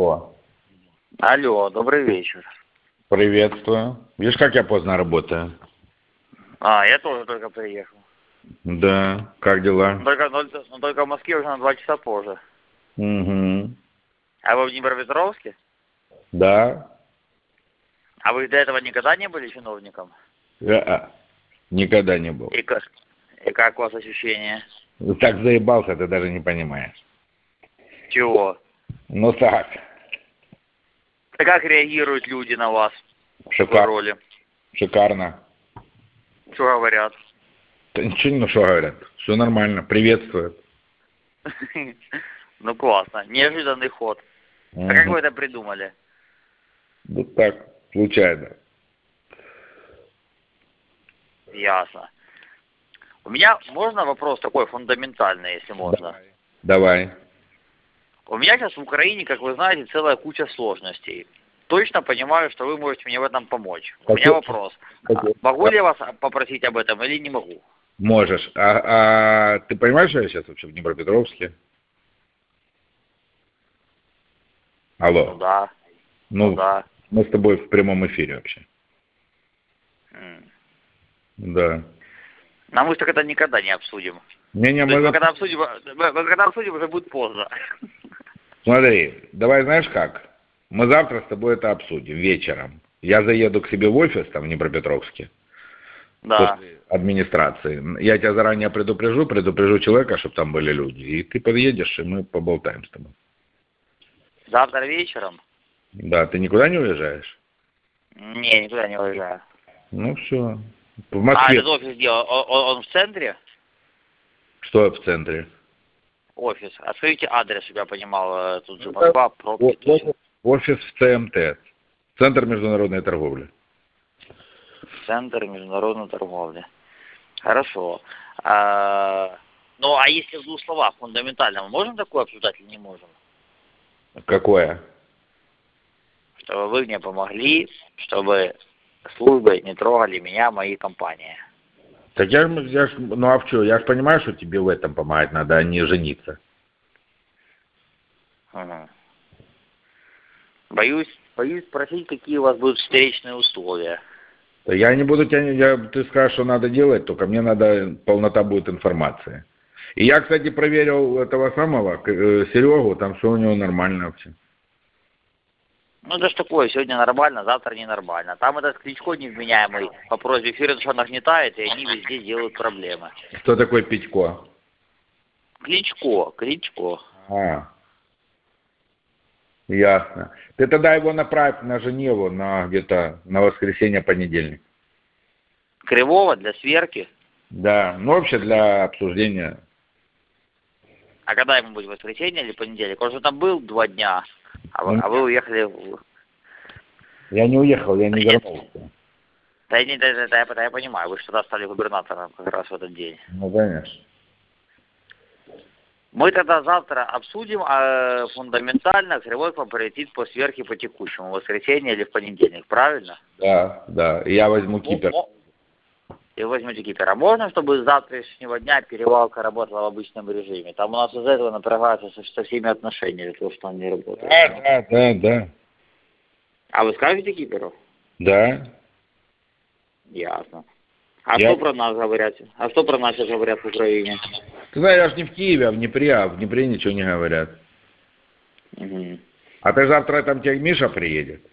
Алло. Алло, добрый вечер. Приветствую. Видишь, как я поздно работаю? Я тоже только приехал. Да. Как дела? Только в Москве уже на 2 часа позже. Угу. А вы в Днепропетровске? Да. А вы до этого никогда не были чиновником? Никогда не был. И как у вас ощущения? Так заебался, ты даже не понимаешь. Чего? Ну так. Да как реагируют люди на вас в Шикарно. роли? Шикарно. Что говорят? Да ничего не что говорят. Все нормально. Приветствуют. Ну классно. Неожиданный ход. А как вы это придумали? Ну так, случайно. Ясно. У меня можно вопрос такой фундаментальный, если можно? Давай. У меня сейчас в Украине, как вы знаете, целая куча сложностей. Точно понимаю, что вы можете мне в этом помочь. У меня вопрос. Могу ли я вас попросить об этом или не могу? Можешь. А ты понимаешь, что я сейчас вообще в Днепропетровске? Алло. Ну да. Ну да. Мы с тобой в прямом эфире вообще. Да. Но мы же это никогда не обсудим. Мы когда обсудим, уже будет поздно. Смотри, давай знаешь как? Мы завтра с тобой это обсудим вечером. Я заеду к себе в офис там в Днепропетровске. Да. После администрации. Я тебя заранее предупрежу человека, чтобы там были люди. И ты подъедешь, и мы поболтаем с тобой. Завтра вечером? Да, ты никуда не уезжаешь? Не, никуда не уезжаю. Ну все. В Москве. А этот офис где? Он в центре? Что в центре? Офис. А скажите адрес, чтобы я понимал. Тут же Москва, пробки. Офис в ЦМТ. Центр международной торговли. Центр международной торговли. Хорошо. Ну, а если в 2 словах фундаментально, мы можем такое обсуждать или не можем? Какое? Чтобы вы мне помогли, чтобы службы не трогали меня, мои компании. Так ну а в чё? Я же понимаю, что тебе в этом помогать надо, а не жениться. Угу. Боюсь спросить, какие у вас будут встречные условия. Да я не буду ты скажешь, что надо делать, только мне надо, полнота будет информации. И я, кстати, проверил этого самого, Серегу, там все у него нормально вообще. Ну, это ж такое, сегодня нормально, завтра ненормально. Там этот Кличко невменяемый по просьбе Фирташа нагнетает, и они везде делают проблемы. Кто такой Петько? Кличко. Ясно. Ты тогда его направь на Женеву на где-то на воскресенье-понедельник. Кривого для сверки? Да, ну вообще для обсуждения. А когда ему будет, воскресенье или понедельник? Он же там был 2 дня, а вы уехали в... Я не уехал, я не вернулся. Да, я понимаю, вы что-то стали губернатором как раз в этот день. Ну, конечно. Мы тогда завтра обсудим фундаментально, Кривой к вам прилетит по сверке по текущему, в воскресенье или в понедельник, правильно? Да. Я возьму кипер. И возьмете кипер. А можно, чтобы с завтрашнего дня перевалка работала в обычном режиме? Там у нас из-за этого напрягаются со всеми отношениями, то, что он не работает. Да. А вы скажете киперу? Да. Ясно. Что про нас говорят? Что про нас сейчас говорят в Украине? Ты знаешь, я же не в Киеве, а в Днепре ничего не говорят. Угу. А ты завтра там тебе Миша приедет?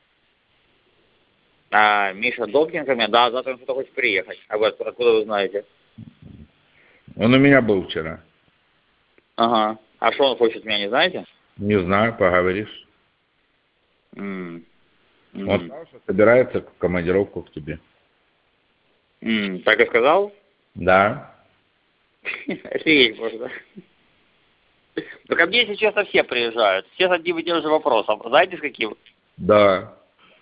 Миша Добкин ко мне? Да, завтра он кто-то хочет приехать. А вы откуда вы знаете? Он у меня был вчера. Ага. А что он хочет меня, не знаете? Не знаю, поговоришь. Он сказал, что собирается в командировку к тебе. Так и сказал? Да. Офигеть можно. Ну, ко мне, если честно, все приезжают. Все с одним и тем же вопросом. Знаете, с каким? Да.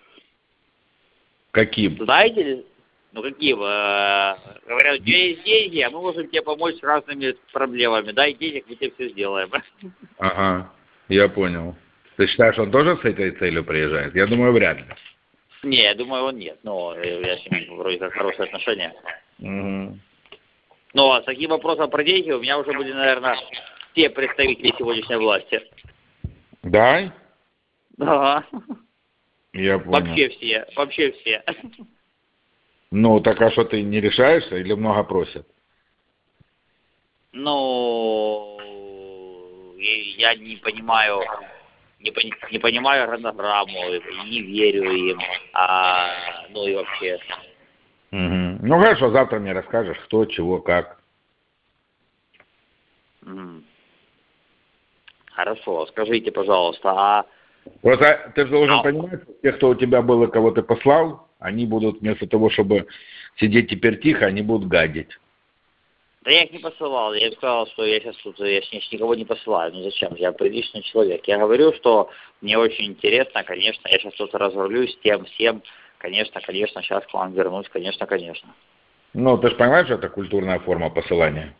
Каким? Знаете ли? Ну, каким? Говорят, у тебя есть деньги, а мы можем тебе помочь с разными проблемами. Дай денег, мы тебе все сделаем. Ага, я понял. Ты считаешь, он тоже с этой целью приезжает? Я думаю, вряд ли. Не, я думаю, он нет. Но я с ним вроде как хорошие отношения. Угу. Ну, а с таким вопросом про деньги у меня уже были, наверное, все представители сегодняшней власти. Да? Да. Я понял. Вообще все. Ну, так а что, ты не решаешься или много просят? Ну, я не понимаю, не понимаю гранограмму, не верю им, ну и вообще. Угу. Ну, хорошо, завтра мне расскажешь, кто, чего, как. Хорошо, скажите, пожалуйста, Просто ты же должен понимать, что те, кто у тебя был и кого ты послал, они будут вместо того, чтобы сидеть теперь тихо, они будут гадить. Да я их не посылал, я им сказал, что я сейчас тут, я никого не посылаю, ну зачем, я приличный человек. Я говорю, что мне очень интересно, конечно, я сейчас тут разрулюсь с тем, всем, конечно, сейчас к вам вернусь, конечно. Ну, ты же понимаешь, что это культурная форма посылания?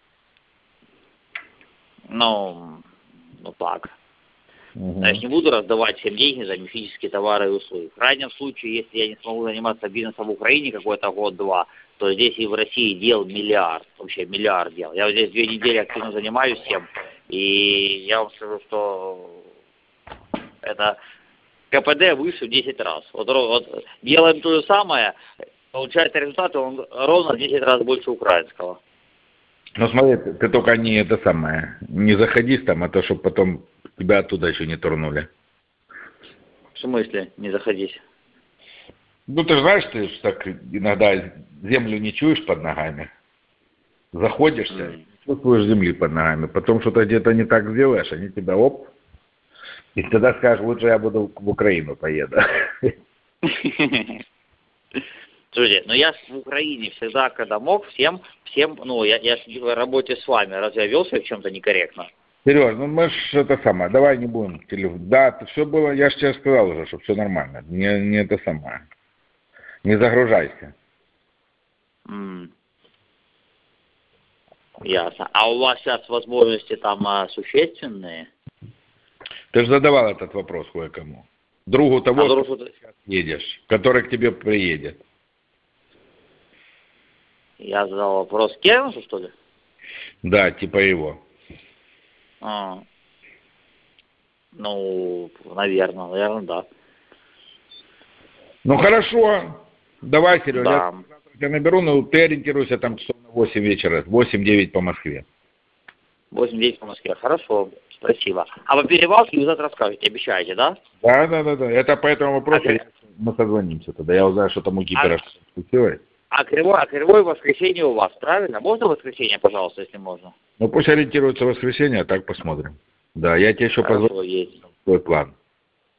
Ну так. Угу. Я же не буду раздавать всем деньги за мифические товары и услуги. В крайнем случае, если я не смогу заниматься бизнесом в Украине какой-то год-два, то здесь и в России дел миллиард, вообще миллиард дел. Я вот здесь 2 недели активно занимаюсь всем, и я вам скажу, что это КПД выше в 10 раз. Вот делаем то же самое, получается результаты он ровно в 10 раз больше украинского. Ну смотри, ты только не заходись там, а то, чтобы потом тебя оттуда еще не турнули. В смысле не заходись? Ну ты же знаешь, ты так иногда землю не чуешь под ногами. Заходишься, чувствуешь земли под ногами, потом что-то где-то не так сделаешь, они тебя оп, и тогда скажешь, лучше я буду в Украину поеду. Слушайте, но я в Украине всегда, когда мог, всем, ну, я в работе с вами, разве я вел себя в чем-то некорректно? Сереж, ну мы ж это самое, давай не будем телефон. Да, все было, я же тебе сказал уже, что все нормально. Не это самое. Не загружайся. Ясно. А у вас сейчас возможности там существенные? Ты же задавал этот вопрос кое-кому. Другу того, что ты сейчас едешь, который к тебе приедет. Я задал вопрос Кернсу, что ли? Да, типа его. Ну, наверное, да. Ну, хорошо. Давай, Серега, да. я завтра тебя наберу, но ты ориентируйся там часов на 8 вечера, 8-9 по Москве. 8-9 по Москве, хорошо, спасибо. А по перевалке вы завтра расскажете, обещаете, да? Да. Это по этому вопросу мы созвонимся тогда. Я узнаю, что там у Кипера случилось. А кривой воскресенье у вас, правильно? Можно воскресенье, пожалуйста, если можно? Ну, пусть ориентируется в воскресенье, а так посмотрим. Да, я тебе еще позвоню. Есть. Твой план.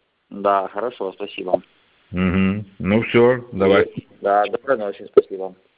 Да, хорошо, спасибо. Угу. Ну все, давай. Да, доброй ночи, спасибо.